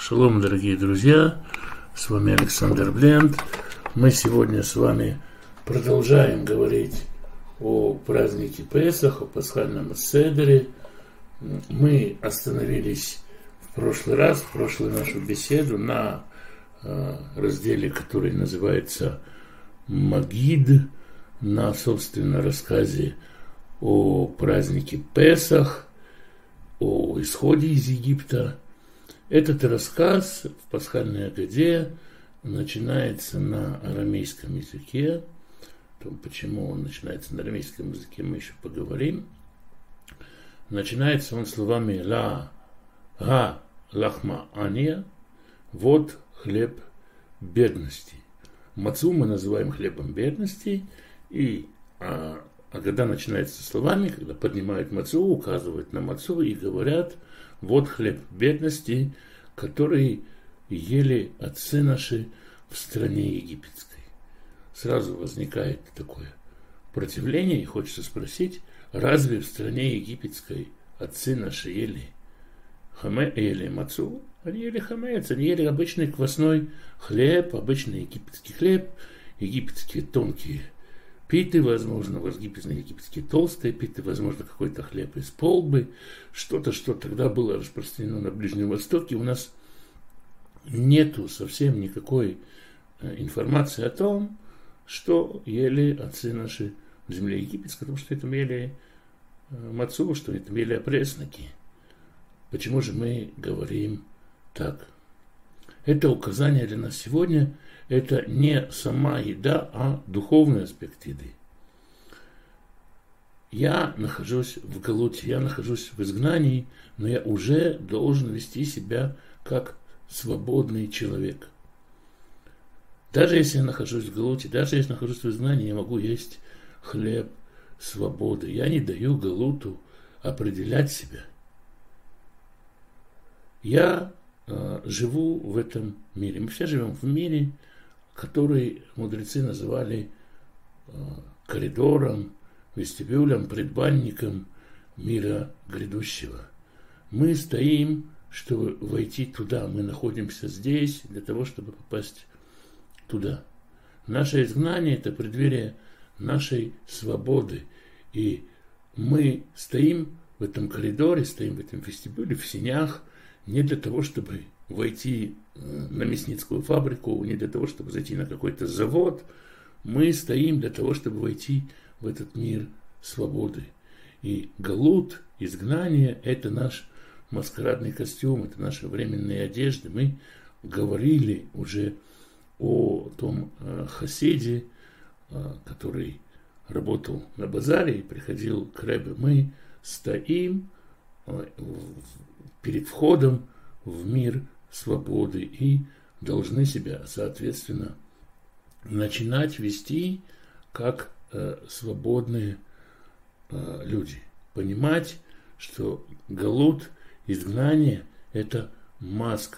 Шалом, дорогие друзья, с вами Александр Бленд. Мы сегодня с вами продолжаем говорить о празднике Песах, о пасхальном седере. Мы остановились в прошлую нашу беседу на разделе, который называется Магид, на, собственно, рассказе о празднике Песах, о исходе из Египта. Этот рассказ в пасхальной Агаде начинается на арамейском языке. То, почему он начинается на арамейском языке, мы еще поговорим. Начинается он словами «Ла га лахма ания», вот хлеб бедности. Мацу мы называем хлебом бедности, и Агада начинается словами, когда поднимают мацу, указывают на мацу и говорят: вот хлеб бедности, который ели отцы наши в стране египетской. Сразу возникает такое противление, и хочется спросить, разве в стране египетской отцы наши ели мацу? Они ели хамец, они ели обычный квасной хлеб, обычный египетский хлеб, египетские тонкие питы, возможно, египетские толстые питы, возможно, какой-то хлеб из полбы, что-то, что тогда было распространено на Ближнем Востоке. У нас нету совсем никакой информации о том, что ели отцы наши в земле египетской, потому что это ели мацу, что это ели опресноки. Почему же мы говорим так? Это указание для нас сегодня. Это не сама еда, а духовный аспект еды. Я нахожусь в галуте, я нахожусь в изгнании, но я уже должен вести себя как свободный человек. Даже если я нахожусь в галуте, даже если я нахожусь в изгнании, я могу есть хлеб свободы. Я не даю галуту определять себя. Я живу в этом мире. Мы все живем в мире, который мудрецы называли коридором, вестибюлем, предбанником мира грядущего. Мы стоим, чтобы войти туда. Мы находимся здесь для того, чтобы попасть туда. Наше изгнание – это преддверие нашей свободы. И мы стоим в этом коридоре, стоим в этом вестибюле, в сенях, не для того, чтобы войти на мясницкую фабрику, не для того, чтобы зайти на какой-то завод. Мы стоим для того, чтобы войти в этот мир свободы. И галут, изгнание – это наш маскарадный костюм, это наши временные одежды. Мы говорили уже о том хасиде, который работал на базаре и приходил к ребе. Мы стоим перед входом в мир свободы и должны себя, соответственно, начинать вести как свободные люди. Понимать, что галут, изгнание – это маска.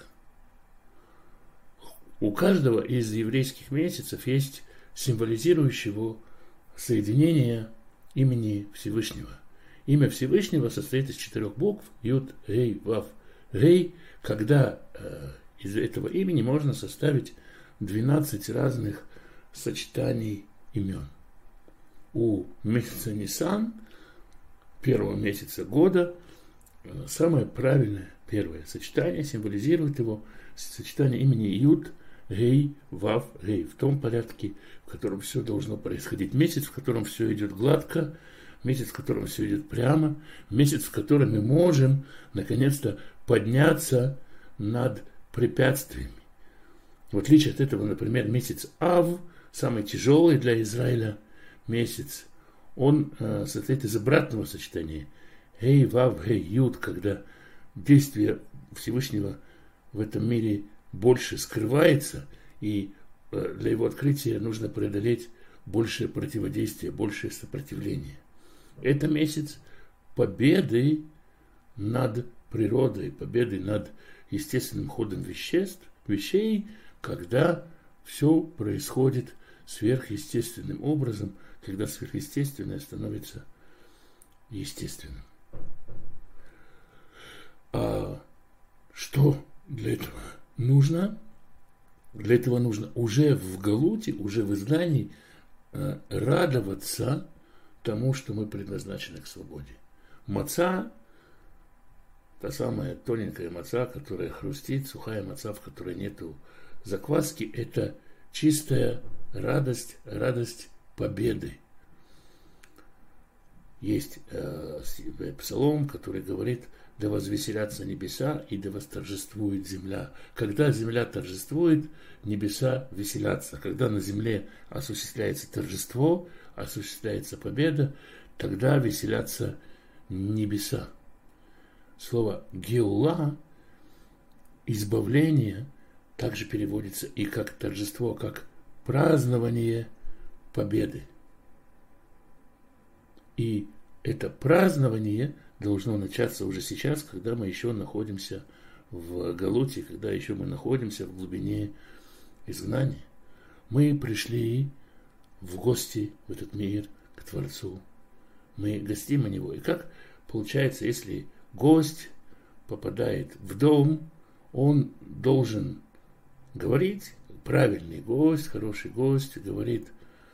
У каждого из еврейских месяцев есть символизирующий его соединение имени Всевышнего. Имя Всевышнего состоит из 4 букв Юд, Гей, Вав, Гей, когда из этого имени можно составить 12 разных сочетаний имен. У месяца Нисан, первого месяца года, самое правильное первое сочетание символизирует его сочетание имени Юд, Гей, Вав, Гей, в том порядке, в котором все должно происходить. Месяц, в котором все идет гладко, месяц, в котором все идет прямо, месяц, в котором мы можем наконец-то подняться над препятствиями. В отличие от этого, например, месяц Ав, самый тяжелый для Израиля месяц, он состоит из обратного сочетания. Гей, Вав, Гей, Юд, когда действие Всевышнего в этом мире больше скрывается, и для его открытия нужно преодолеть большее противодействие, большее сопротивление. Это месяц победы над природой, победы над естественным ходом вещей, когда все происходит сверхъестественным образом, когда сверхъестественное становится естественным. А что для этого нужно, для этого нужно уже в галуте, уже в изгнании радоваться тому, что мы предназначены к свободе. Маца, та самая тоненькая маца, которая хрустит, сухая маца, в которой нету закваски, это чистая радость, радость победы. Есть псалом, который говорит: да возвеселятся небеса и да восторжествует земля. Когда земля торжествует, небеса веселятся. Когда на земле осуществляется торжество, осуществляется победа, тогда веселятся небеса. Слово геула, избавление, также переводится и как торжество, как празднование победы. И это празднование должно начаться уже сейчас, когда мы еще находимся в галуте, когда еще мы находимся в глубине изгнания. Мы пришли в гости в этот мир к Творцу. Мы гостим у Него. И как получается, если гость попадает в дом, он должен говорить, правильный гость, хороший гость, говорит: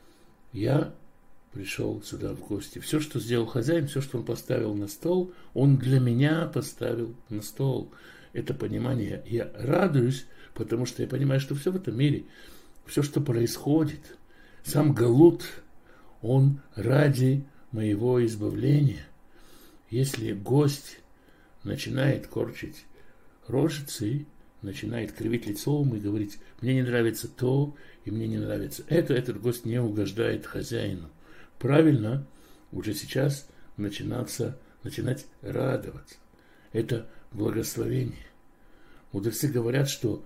я пришел сюда в гости. Все, что сделал хозяин, все, что он поставил на стол, он для меня поставил на стол. Это понимание. Я радуюсь, потому что я понимаю, что все в этом мире, все, что происходит, сам галут, он ради моего избавления. Если гость начинает корчить рожицы, начинает кривить лицом и говорить: мне не нравится то, и мне не нравится это, этот гость не угождает хозяину. Правильно уже сейчас начинать радоваться. Это благословение. Мудрецы говорят, что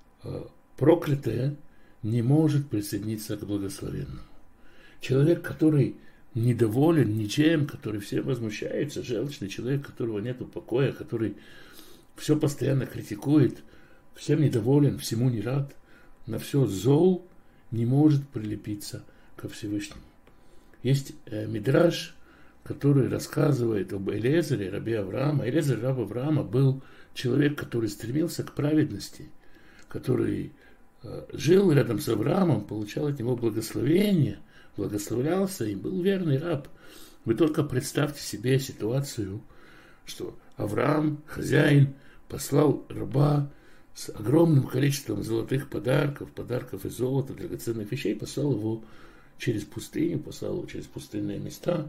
проклятое не может присоединиться к благословенному. Человек, который недоволен ничем, который всем возмущается, желчный человек, у которого нет покоя, который все постоянно критикует, всем недоволен, всему не рад, на все зол, не может прилепиться ко Всевышнему. Есть мидраш, который рассказывает об Элиэзере, рабе Авраама. Элиэзер, раб Авраама, был человек, который стремился к праведности, который жил рядом с Авраамом, получал от него благословение, благословлялся и был верный раб. Вы только представьте себе ситуацию, что Авраам, хозяин, послал раба с огромным количеством золотых подарков из золота, драгоценных вещей, послал его через пустыню, послал его через пустынные места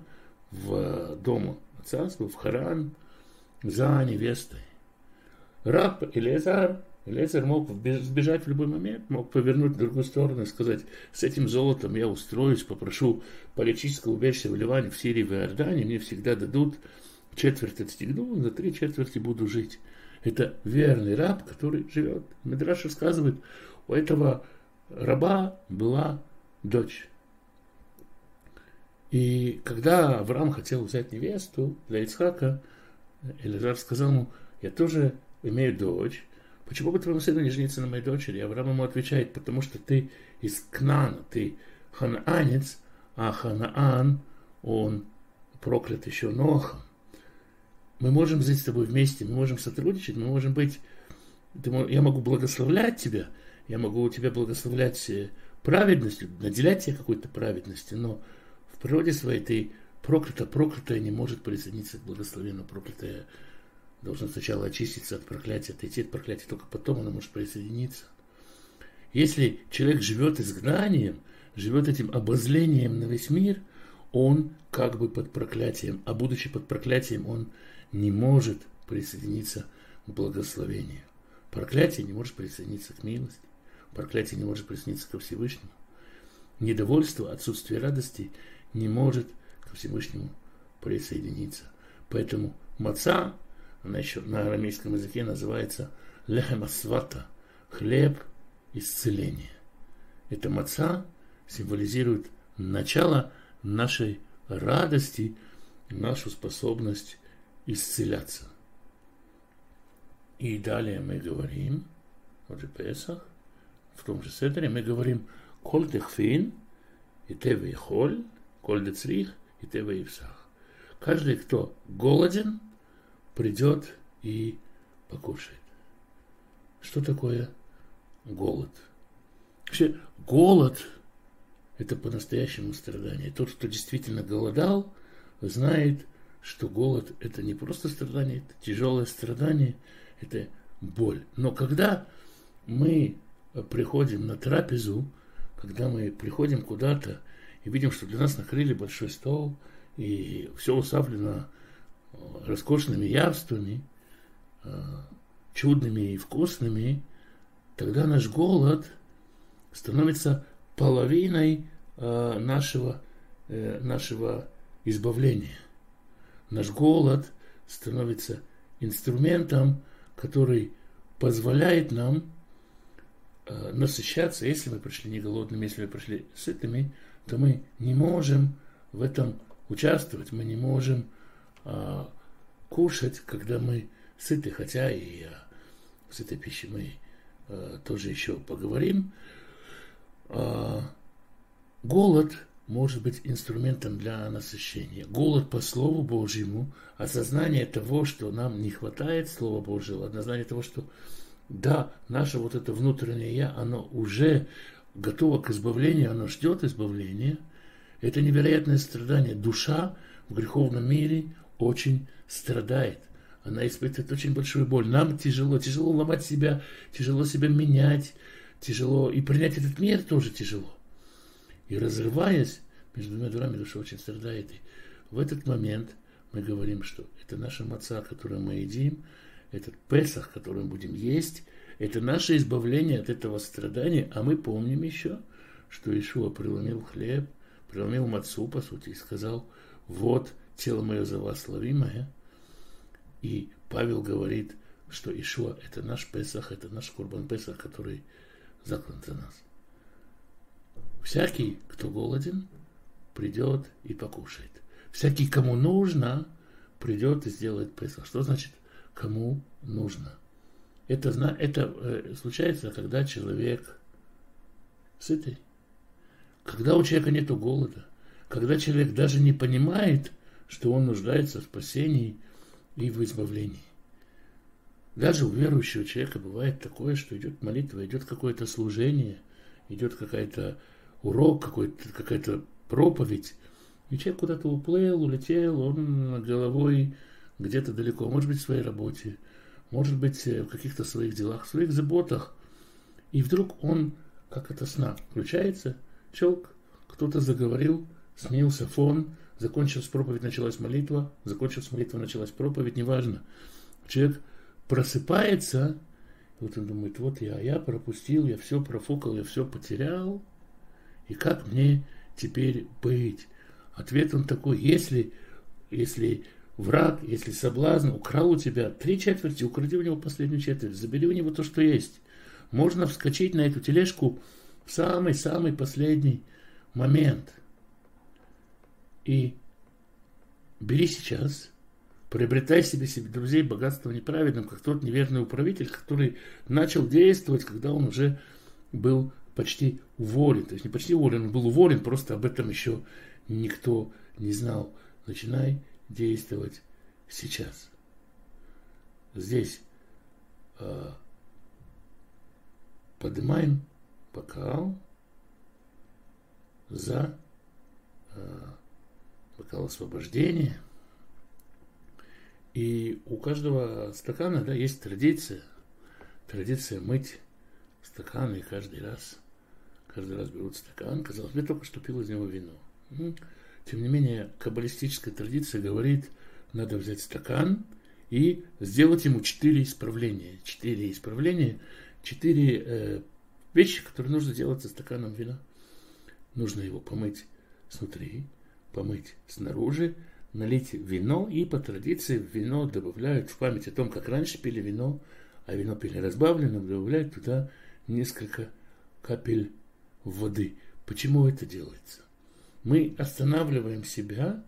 в дом отца своего, в Харан, за невестой. Раб Элиэзер мог сбежать в любой момент, мог повернуть в другую сторону и сказать: с этим золотом я устроюсь, попрошу политического убежища в Ливане, в Сирии, в Иордании, мне всегда дадут четверть отстегну, за 3/4 буду жить. Это верный раб, который живет. Мидраш рассказывает, у этого раба была дочь. И когда Авраам хотел взять невесту для Ицхака, Элиэзер сказал ему: я тоже имею дочь, почему бы твоему сыну не жениться на моей дочери? И Авраам ему отвечает: потому что ты из Кнаана, ты ханаанец, а Ханаан, он проклят еще Нохом. Мы можем жить с тобой вместе, мы можем сотрудничать, мы можем быть... Я могу благословлять тебя, я могу тебя благословлять праведностью, наделять тебя какой-то праведностью, но в природе своей ты проклятая не может присоединиться к благословенному. Проклятая должна сначала очиститься от проклятия, отойти от проклятия, только потом она может присоединиться. Если человек живет изгнанием, живет этим обозлением на весь мир, он как бы под проклятием, а будучи под проклятием, он не может присоединиться к благословению. Проклятие не может присоединиться к милости, проклятие не может присоединиться ко Всевышнему. Недовольство, отсутствие радости не может ко Всевышнему присоединиться. Поэтому маца, она еще на арамейском языке называется лехем асвата, хлеб исцеления. Эта маца символизирует начало нашей радости, нашу способность исцеляться. И далее мы говорим, вот же Песах, в том же седере мы говорим: коль техфин, и те холь, коль децрих, и те ивсах. Каждый, кто голоден, придет и покушает. что такое голод. Вообще, голод – это по-настоящему страдание. Тот, кто действительно голодал, знает, что голод – это не просто страдание, это тяжелое страдание, это боль. Но когда мы приходим на трапезу, когда мы приходим куда-то и видим, что для нас накрыли большой стол, и все уставлено роскошными явствами, чудными и вкусными, тогда наш голод становится половиной нашего избавления. Наш голод становится инструментом, который позволяет нам насыщаться. Если мы пришли не голодными, если мы пришли сытыми, то мы не можем в этом участвовать, мы не можем кушать, когда мы сыты, хотя и с этой пищей мы тоже еще поговорим. Голод может быть инструментом для насыщения. Голод по Слову Божьему, осознание того, что нам не хватает Слова Божьего, осознание того, что да, наше вот это внутреннее я, оно уже готово к избавлению, оно ждет избавления. Это невероятное страдание. Душа в греховном мире очень страдает. Она испытывает очень большую боль. Нам тяжело ломать себя, тяжело себя менять, тяжело. И принять этот мир тоже тяжело. И разрываясь между двумя дурами, душа очень страдает. И в этот момент мы говорим, что это наша маца, которую мы едим, этот Песах, который мы будем есть, это наше избавление от этого страдания. А мы помним еще, что Иешуа преломил хлеб, преломил мацу, по сути, и сказал: вот тело мое за вас ловимое. И Павел говорит, что Иешуа – это наш Песах, это наш Курбан Песах, который заклан за нас. Всякий, кто голоден, придет и покушает. Всякий, кому нужно, придет и сделает Песах. Что значит кому нужно? Это случается, когда человек сытый, когда у человека нет голода, когда человек даже не понимает, что он нуждается в спасении и в избавлении. Даже у верующего человека бывает такое, что идет молитва, идет какое-то служение, идет какой-то урок, какая-то проповедь, и человек куда-то уплыл, улетел, он головой где-то далеко, может быть, в своей работе, может быть, в каких-то своих делах, в своих заботах, и вдруг он, как это сна, включается, щелк, кто-то заговорил, сменился фон, закончилась проповедь, началась молитва, закончилась молитва, началась проповедь, неважно. Человек просыпается, и вот он думает, вот я пропустил, я все профукал, я все потерял, и как мне теперь быть? Ответ он такой: если враг, если соблазн украл у тебя 3/4, укради у него последнюю четверть, забери у него то, что есть. Можно вскочить на эту тележку в самый-самый последний момент. И бери сейчас, приобретай себе друзей богатством неправедным, как тот неверный управитель, который начал действовать, когда он уже был почти уволен. То есть не почти уволен, он был уволен, просто об этом еще никто не знал. Начинай действовать сейчас. Здесь поднимаем бокал за бокал освобождения. И у каждого стакана, да, есть традиция мыть стаканы, и каждый раз берут стакан. Казалось, я только что пил из него вино. Тем не менее, каббалистическая традиция говорит, надо взять стакан и сделать ему 4 исправления. 4 вещи, которые нужно делать со стаканом вина. Нужно его помыть снутри, помыть снаружи, налить вино, и по традиции в вино добавляют, в память о том, как раньше пили вино, а вино пили разбавленным, добавляют туда несколько капель воды. Почему это делается? Мы останавливаем себя,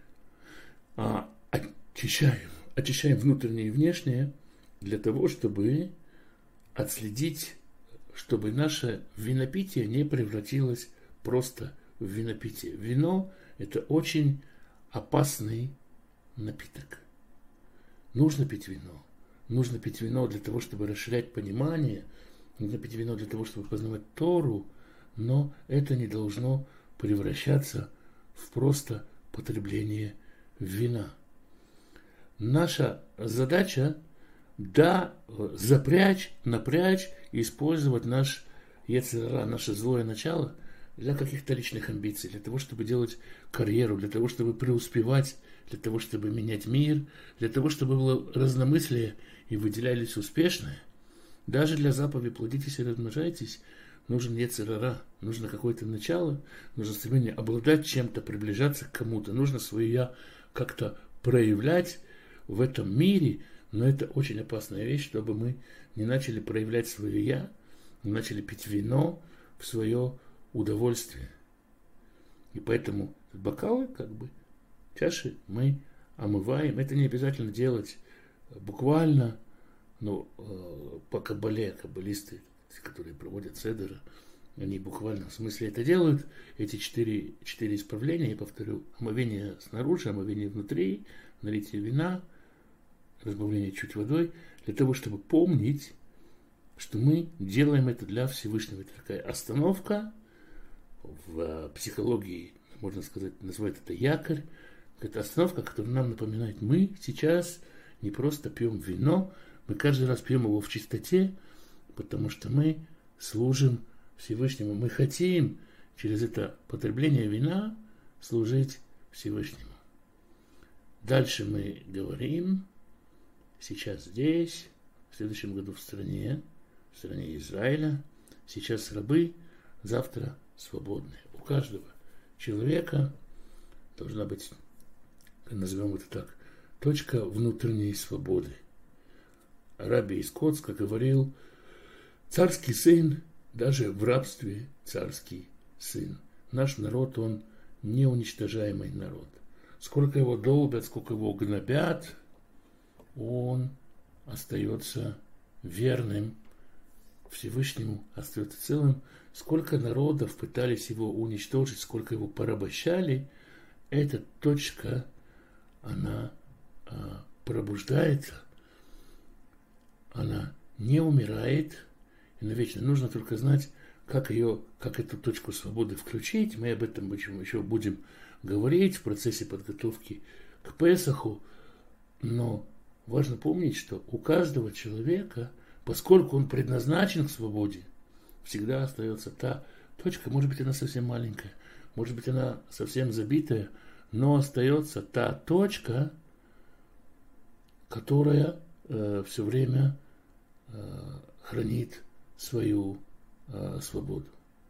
очищаем внутреннее и внешнее для того, чтобы отследить, чтобы наше винопитие не превратилось просто в винопитие. Вино – это очень опасный напиток. Нужно пить вино, нужно пить вино для того, чтобы расширять понимание, нужно пить вино для того, чтобы познавать Тору, но это не должно превращаться в просто потребление вина. Наша задача запрячь, напрячь и использовать наш йецер ара, наше злое начало для каких-то личных амбиций, для того, чтобы делать карьеру, для того, чтобы преуспевать, для того, чтобы менять мир, для того, чтобы было разномыслие и выделялись успешные. Даже для заповеди «плодитесь и размножайтесь» нужен йецер ара, нужно какое-то начало, нужно стремление обладать чем-то, приближаться к кому-то, нужно свое «я» как-то проявлять в этом мире, но это очень опасная вещь, чтобы мы не начали проявлять свое «я», не начали пить вино в свое удовольствие. И поэтому бокалы, чаши мы омываем. Это не обязательно делать буквально, но по каббале, каббалисты, которые проводят седера, они буквально в смысле это делают. Эти четыре исправления, я повторю: омовение снаружи, омовение внутри, налитие вина, разбавление чуть водой, для того, чтобы помнить, что мы делаем это для Всевышнего. Это такая остановка. В психологии, можно сказать, называют это якорь. Это остановка, которая нам напоминает: мы сейчас не просто пьем вино, мы каждый раз пьем его в чистоте, потому что мы служим Всевышнему. Мы хотим через это потребление вина служить Всевышнему. Дальше мы говорим: сейчас здесь, в следующем году в стране Израиля, сейчас рабы, завтра свободные. У каждого человека должна быть, назовем это так, точка внутренней свободы. Раби из Коцка говорил: царский сын, даже в рабстве царский сын. Наш народ, он неуничтожаемый народ. Сколько его долбят, сколько его гнобят, он остается верным Всевышнему, остается целым. Сколько народов пытались его уничтожить, сколько его порабощали, эта точка, она пробуждается, она не умирает, и навечно. Нужно только знать, как эту точку свободы включить. Мы об этом еще будем говорить в процессе подготовки к Песаху, но важно помнить, что у каждого человека, поскольку он предназначен к свободе, всегда остается та точка, может быть, она совсем маленькая, может быть, она совсем забитая, но остается та точка, которая все время хранит свою свободу.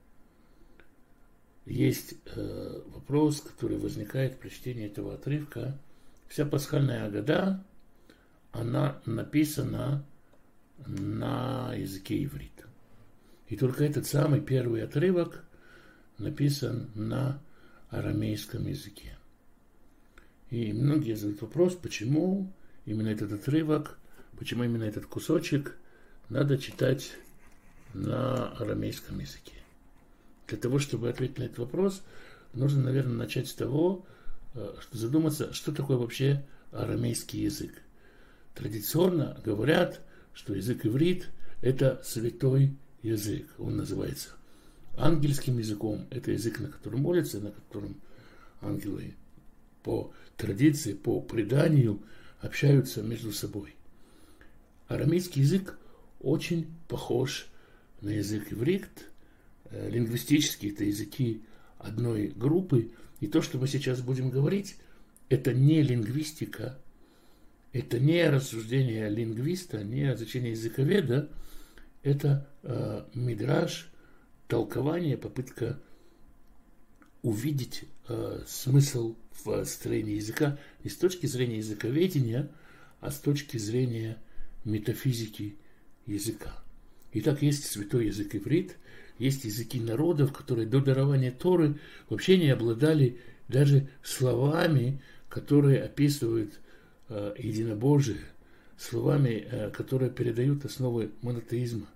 Есть вопрос, который возникает при чтении этого отрывка. Вся пасхальная агада, она написана на языке иврита. И только этот самый первый отрывок написан на арамейском языке. И многие задают вопрос, почему именно этот отрывок, почему именно этот кусочек надо читать на арамейском языке. Для того, чтобы ответить на этот вопрос, нужно, наверное, начать с того, что задуматься, что такое вообще арамейский язык. Традиционно говорят, что язык иврит – это святой язык. Он называется ангельским языком. Это язык, на котором молятся, на котором ангелы по традиции, по преданию общаются между собой. Арамейский язык очень похож на язык иврит. Лингвистически это языки одной группы. И то, что мы сейчас будем говорить, это не лингвистика, это не рассуждение лингвиста, не изучение языковеда, это мидраш, толкование, попытка увидеть смысл в строении языка не с точки зрения языковедения, а с точки зрения метафизики языка. Итак, есть святой язык иврит, есть языки народов, которые до дарования Торы вообще не обладали даже словами, которые описывают единобожие, словами, которые передают основы монотеизма.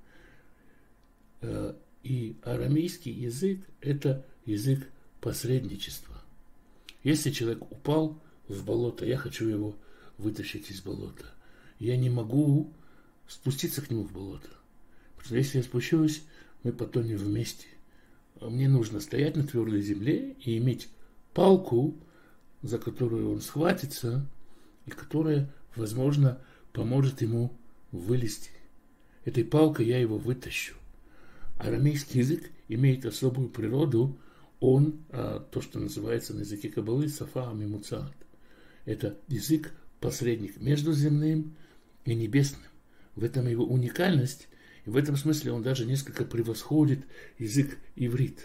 И арамейский язык – это язык посредничества. Если человек упал в болото, я хочу его вытащить из болота. я не могу спуститься к нему в болото. Потому что если я спущусь, мы потонем вместе. А мне нужно стоять на твердой земле и иметь палку, за которую он схватится, и которая, возможно, поможет ему вылезти. Этой палкой я его вытащу. Арамейский язык имеет особую природу. Он, то, что называется на языке Каббалы, сафа мимуцаат. Это язык посредник между земным и небесным. В этом его уникальность, и в этом смысле он даже несколько превосходит язык иврит.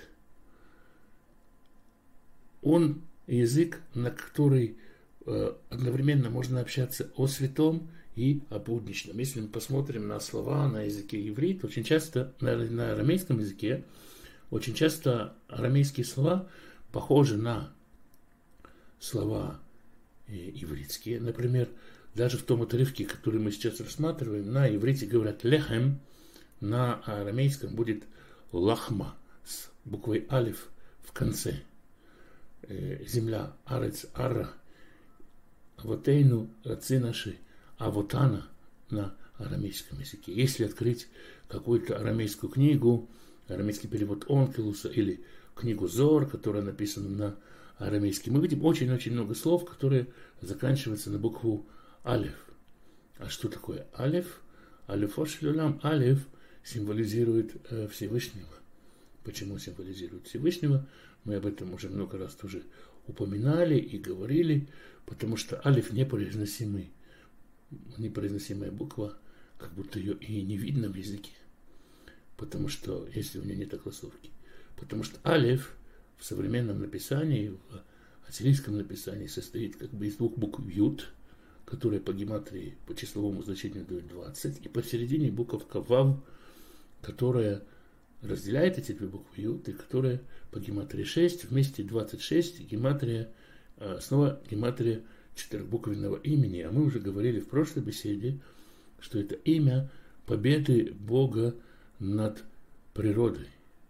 Он язык, на который одновременно можно общаться о святом и о будничном. Если мы посмотрим на слова на языке иврит, очень часто на арамейском языке, очень часто арамейские слова похожи на слова ивритские. Например, даже в том отрывке, который мы сейчас рассматриваем, на иврите говорят лехем, на арамейском будет лахма с буквой алиф в конце. Земля, арец, арра, авотейну, отцы наши, авотана на арамейском языке. Если открыть какую-то арамейскую книгу, арамейский перевод Онкелуса или книгу Зор, которая написана на арамейском, мы видим очень-очень много слов, которые заканчиваются на букву алиф. А что такое алиф? Алифошлюлям, алиф символизирует Всевышнего. Почему символизирует Всевышнего? Мы об этом уже много раз тоже упоминали и говорили, потому что алиф непроизносимая буква, как будто ее и не видно в языке. Потому что, если у нее нет огласовки. Потому что алиф в современном написании, в ассирийском написании состоит как бы из двух букв ют, которые по гематрии, по числовому значению дают 20, и посередине буковка вав, которая разделяет эти две буквы ют, и которая по гематрии 6, вместе 26, гематрия, снова гематрия четырехбуквенного имени. А мы уже говорили в прошлой беседе, что это имя победы Бога над природой.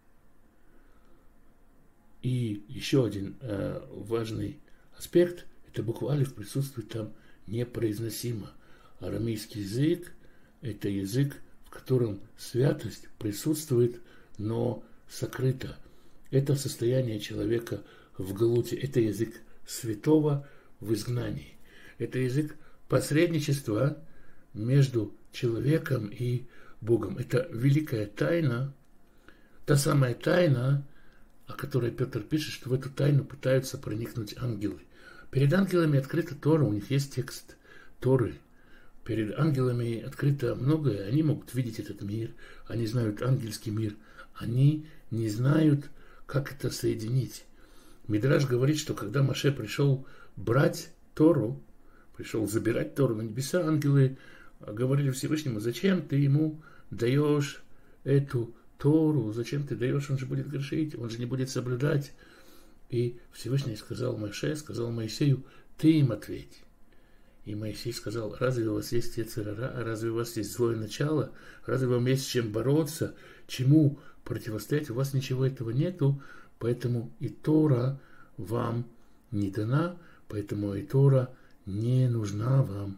И еще один важный аспект, это буква алиф присутствует там непроизносимо. Арамейский язык – это язык, в котором святость присутствует, но сокрыта. Это состояние человека в галуте, это язык святого в изгнании. Это язык посредничества между человеком и Богом. Это великая тайна, та самая тайна, о которой Петр пишет, что в эту тайну пытаются проникнуть ангелы. Перед ангелами открыта Тора, у них есть текст Торы. Перед ангелами открыто многое, они могут видеть этот мир, они знают ангельский мир, они не знают, как это соединить. Мидраш говорит, что когда Моше пришел брать Тору, пришел забирать Тору на небеса, ангелы говорили Всевышнему: зачем ты ему даешь эту Тору, зачем ты даешь, он же будет грешить, он же не будет соблюдать. И Всевышний сказал Моше, сказал Моисею: ты им ответь. И Моисей сказал: разве у вас есть йецер ара, разве у вас есть злое начало, разве вам есть с чем бороться, чему противостоять, у вас ничего этого нету, поэтому и Тора вам не дана, поэтому и Тора не нужна вам.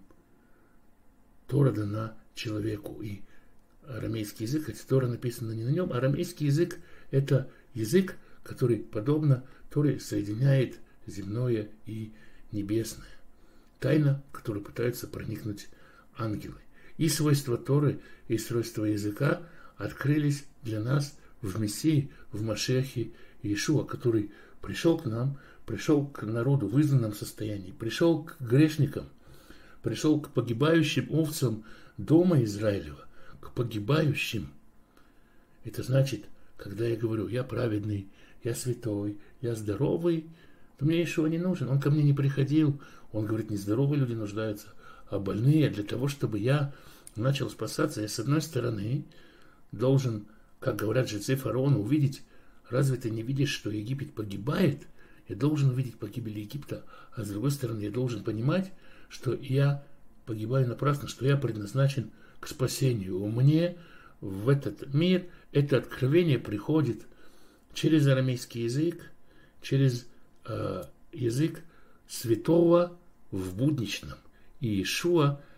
Тора дана человеку, и арамейский язык, хотя Тора написана не на нем, арамейский язык – это язык, который, подобно Торе, соединяет земное и небесное. Тайна, в которую пытаются проникнуть ангелы. И свойства Торы, и свойства языка открылись для нас в Мессии, в Машиахе Иешуа, который пришел к нам, пришел к народу в изгнанном состоянии, пришел к грешникам, пришел к погибающим овцам дома Израилева, к погибающим. Это значит, когда я говорю: я праведный, я святой, я здоровый, то мне Иешуа не нужен, он ко мне не приходил. Он говорит: нездоровые люди нуждаются, а больные. Для того, чтобы я начал спасаться, я, с одной стороны, должен, как говорят жрецы фараона, увидеть: разве ты не видишь, что Египет погибает? Я должен увидеть погибель Египта, а с другой стороны, я должен понимать, что я погибаю напрасно, что я предназначен к спасению. Мне в этот мир это откровение приходит через арамейский язык, через язык святого в будничном. И Иешуа –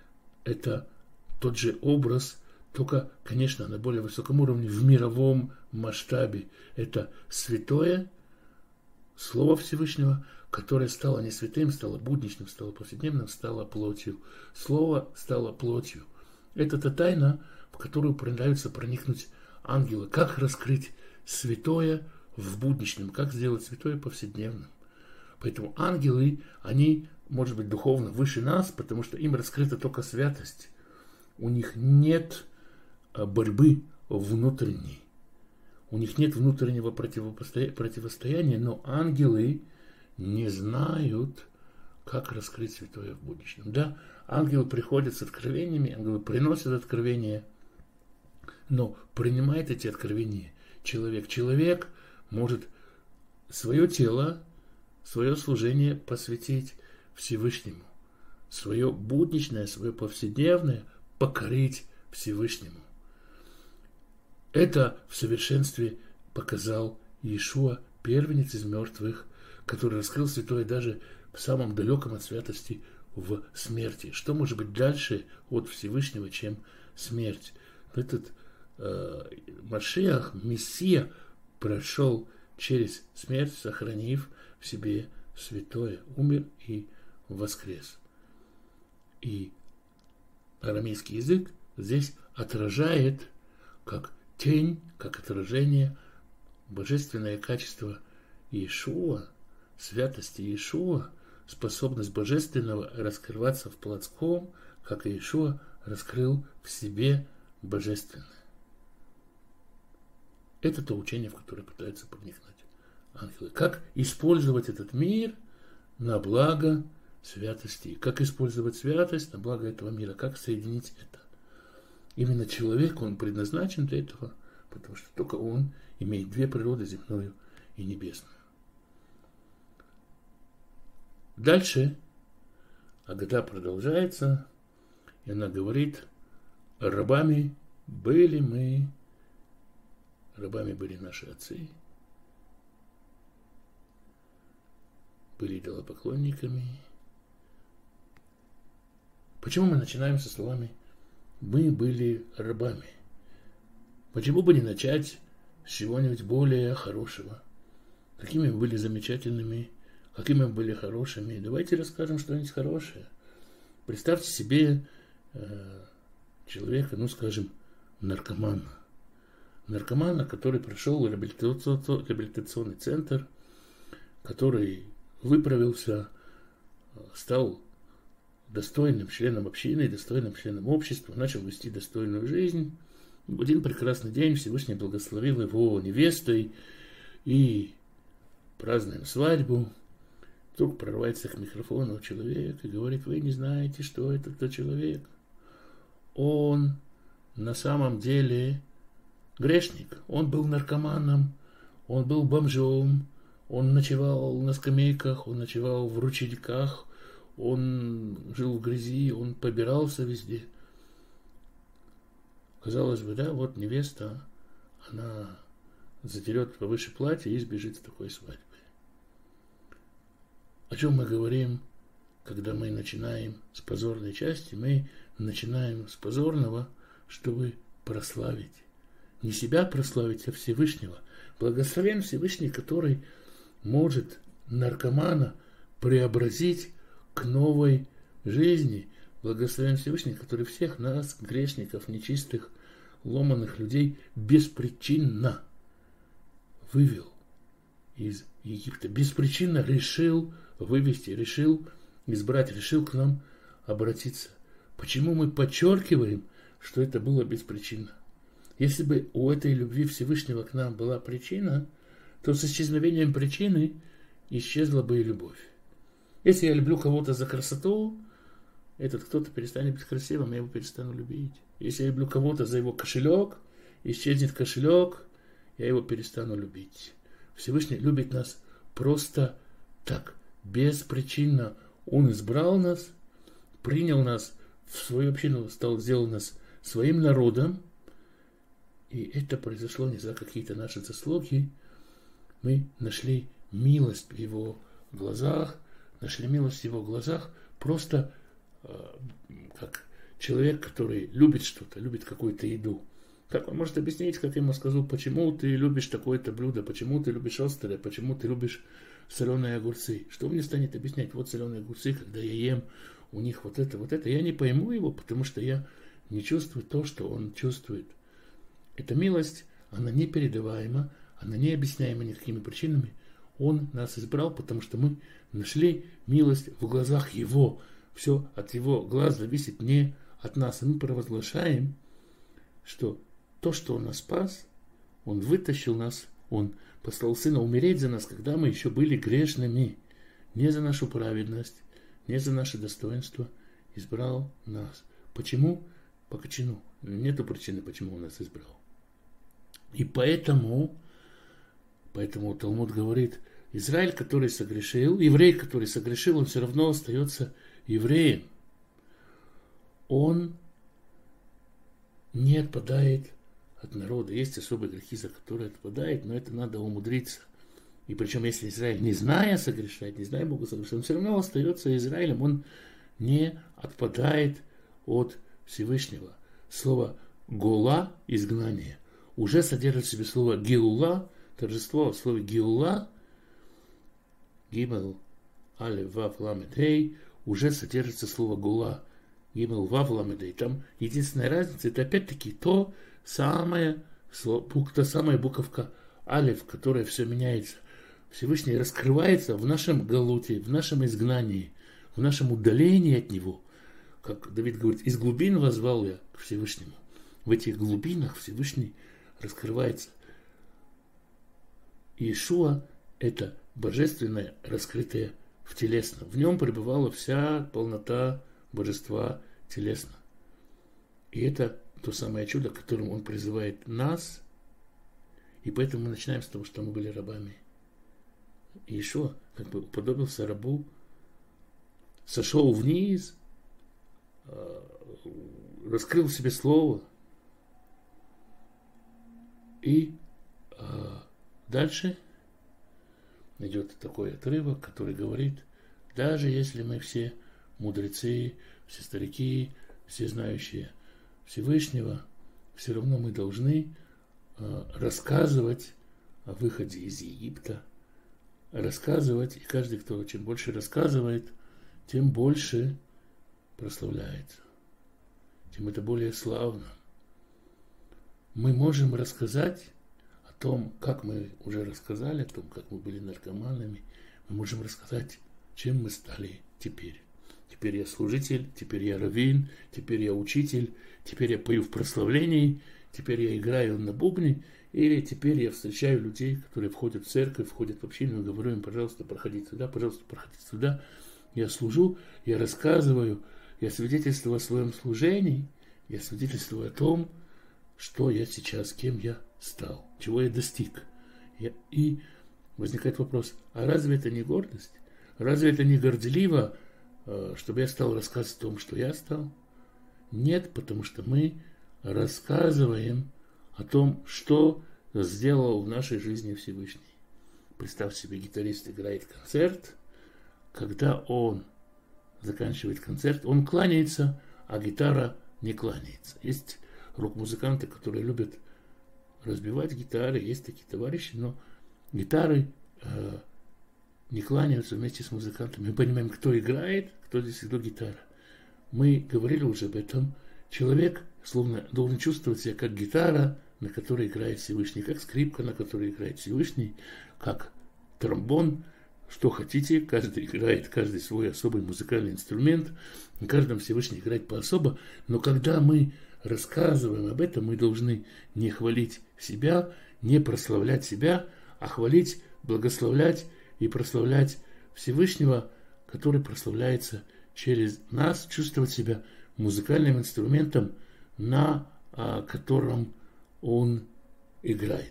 это тот же образ, только, конечно, на более высоком уровне, в мировом масштабе. Это святое Слово Всевышнего, которое стало не святым, стало будничным, стало повседневным, стало плотью. Слово стало плотью. Это та тайна, в которую пытаются проникнуть ангелы. Как раскрыть святое в будничном, как сделать святое повседневным. Поэтому ангелы, они, может быть, духовно выше нас, потому что им раскрыта только святость. У них нет борьбы внутренней. У них нет внутреннего противостояния, но ангелы не знают, как раскрыть святое в будничном. Да, ангелы приходят с откровениями, ангелы приносят откровения, но принимает эти откровения человек. Человек может свое тело, свое служение посвятить Всевышнему, свое будничное, свое повседневное покорить Всевышнему. Это в совершенстве показал Иешуа, первенец из мертвых, который раскрыл святое даже в самом далеком от святости в смерти. Что может быть дальше от Всевышнего, чем смерть? Этот Машиах, Мессия, прошел через смерть, сохранив в себе святое, умер и воскрес. И арамейский язык здесь отражает как тень, как отражение божественное качество Иешуа, святости Иешуа, способность божественного раскрываться в плотском, как Иешуа раскрыл в себе божественное. Это то учение, в которое пытаются проникнуть ангелы. Как использовать этот мир на благо святости. Как использовать святость на благо этого мира. Как соединить это. Именно человек, он предназначен для этого, потому что только он имеет две природы, земную и небесную. Дальше Агада продолжается, и она говорит: рабами были мы, рабами были наши отцы, были идолопоклонниками. Почему мы начинаем со словами «мы были рабами»? Почему бы не начать с чего-нибудь более хорошего? Какими мы были замечательными, какими мы были хорошими. Давайте расскажем что-нибудь хорошее. Представьте себе человека, скажем, наркомана. Наркомана, который прошел реабилитационный центр, который выправился, стал достойным членом общины, достойным членом общества, начал вести достойную жизнь. В один прекрасный день Всевышний благословил его невестой, и празднуем свадьбу. Вдруг прорывается к микрофону человек и говорит: вы не знаете, что это за человек. Он на самом деле грешник. Он был наркоманом, он был бомжом, он ночевал на скамейках, он ночевал в ручейках, он жил в грязи, он побирался везде. Казалось бы, да, вот невеста, она задерет повыше платье и сбежит с такой свадьбы. О чем мы говорим, когда мы начинаем с позорной части? Мы начинаем с позорного, чтобы прославить. Не себя прославить, а Всевышнего. Благословен Всевышний, который может наркомана преобразить к новой жизни. Благословен Всевышний, который всех нас, грешников, нечистых, ломаных людей, беспричинно вывел из Египта. Беспричинно решил вывести, решил избрать, решил к нам обратиться. Почему мы подчеркиваем, что это было беспричинно? Если бы у этой любви Всевышнего к нам была причина, то с исчезновением причины исчезла бы и любовь. Если я люблю кого-то за красоту, этот кто-то перестанет быть красивым, я его перестану любить. Если я люблю кого-то за его кошелек, исчезнет кошелек, я его перестану любить. Всевышний любит нас просто так, беспричинно. Он избрал нас, принял нас в свою общину, сделал нас своим народом. И это произошло не за какие-то наши заслуги. Мы нашли милость в его глазах, просто как человек, который любит что-то, любит какую-то еду, как он может объяснить, как я ему скажу, почему ты любишь такое-то блюдо, почему ты любишь острое, почему ты любишь соленые огурцы? Что он мне станет объяснять? Вот соленые огурцы, когда я ем, у них вот это, вот это. Я не пойму его, потому что я не чувствую то, что он чувствует. Эта милость, она непередаваема, она не объясняема никакими причинами. Он нас избрал, потому что мы нашли милость в глазах Его. Все от Его глаз зависит не от нас. И мы провозглашаем, что то, что Он нас спас, Он вытащил нас, Он послал Сына умереть за нас, когда мы еще были грешными. Не за нашу праведность, не за наше достоинство. Избрал нас. Почему? По качану. Нету причины, почему Он нас избрал. И поэтому Талмуд говорит, Израиль, который согрешил, еврей, который согрешил, он все равно остается евреем. Он не отпадает от народа. Есть особые грехи, за которые отпадает, но это надо умудриться. И причем, если Израиль, не зная согрешать, не зная Бога согрешать, он все равно остается Израилем, он не отпадает от Всевышнего. Слово «гола» – изгнание – уже содержит в себе слово «геула», торжество. В слове «геула» Гимел, Алев, Вав, Ламед, Хей, уже содержится слово «гула». Гимел, Вав, Ламед, Хей. Там единственная разница – это опять-таки та самая буковка Алев, которая все меняется. Всевышний раскрывается в нашем галуте, в нашем изгнании, в нашем удалении от Него. Как Давид говорит, из глубин возвал я к Всевышнему. В этих глубинах Всевышний раскрывается. Иешуа – это божественное, раскрытое в телесном. В нем пребывала вся полнота божества телесно. И это то самое чудо, к которому он призывает нас. И поэтому мы начинаем с того, что мы были рабами. Иешуа как бы уподобился рабу, сошел вниз, раскрыл себе слово. И дальше идет такой отрывок, который говорит, даже если мы все мудрецы, все старики, все знающие Всевышнего, все равно мы должны рассказывать о выходе из Египта, рассказывать, и каждый, кто чем больше рассказывает, тем больше прославляется, тем это более славно. Мы можем рассказать о том, как мы уже рассказали, о том, как мы были наркоманами. Мы можем рассказать, чем мы стали теперь. Теперь я служитель, теперь я раввин, теперь я учитель, теперь я пою в прославлении, теперь я играю на бубне, или теперь я встречаю людей, которые входят в церковь, входят в общину, и говорю им, пожалуйста, проходите сюда, пожалуйста, проходите сюда. Я служу, я рассказываю, я свидетельствую о своем служении, я свидетельствую о том, что я сейчас, кем я стал, чего я достиг. И возникает вопрос, а разве это не гордость? Разве это не горделиво, чтобы я стал рассказывать о том, что я стал? Нет, потому что мы рассказываем о том, что сделал в нашей жизни Всевышний. Представь себе, гитарист играет концерт, когда он заканчивает концерт, он кланяется, а гитара не кланяется. Есть рок-музыканты, которые любят разбивать гитары, есть такие товарищи, но гитары не кланяются вместе с музыкантами. Мы понимаем, кто играет, кто здесь кто гитара. Мы говорили уже об этом. Человек словно должен чувствовать себя как гитара, на которой играет Всевышний, как скрипка, на которой играет Всевышний, как тромбон. Что хотите, каждый играет, каждый свой особый музыкальный инструмент, на каждом Всевышний играет по-особо, но когда мы рассказываем об этом, мы должны не хвалить себя, не прославлять себя, а хвалить, благословлять и прославлять Всевышнего, который прославляется через нас, чувствовать себя музыкальным инструментом, на котором он играет.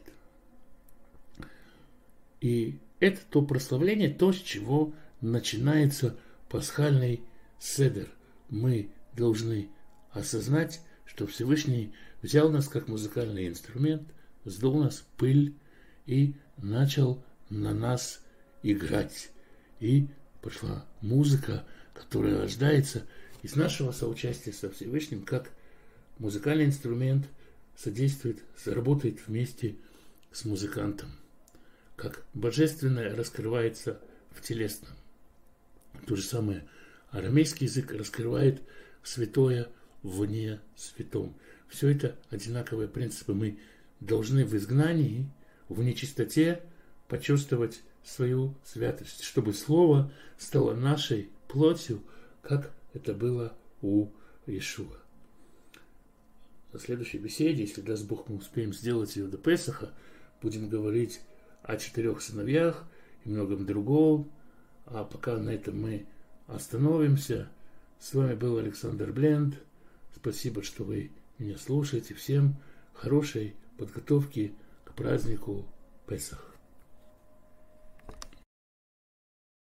И это то прославление, то, с чего начинается пасхальный седер. Мы должны осознать, что Всевышний взял нас как музыкальный инструмент, сдул нас пыль и начал на нас играть. И пошла музыка, которая рождается из нашего соучастия со Всевышним, как музыкальный инструмент содействует, работает вместе с музыкантом, как божественное раскрывается в телесном. То же самое арамейский язык раскрывает святое вне святом. Все это одинаковые принципы. Мы должны в изгнании, в нечистоте почувствовать свою святость, чтобы Слово стало нашей плотью, как это было у Иешуа. На следующей беседе, если даст Бог, мы успеем сделать ее до Песаха, будем говорить о 4 сыновьях и многом другом. А пока на этом мы остановимся. С вами был Александр Бленд. Спасибо, что вы меня слушаете. Всем хорошей подготовки к празднику Песах.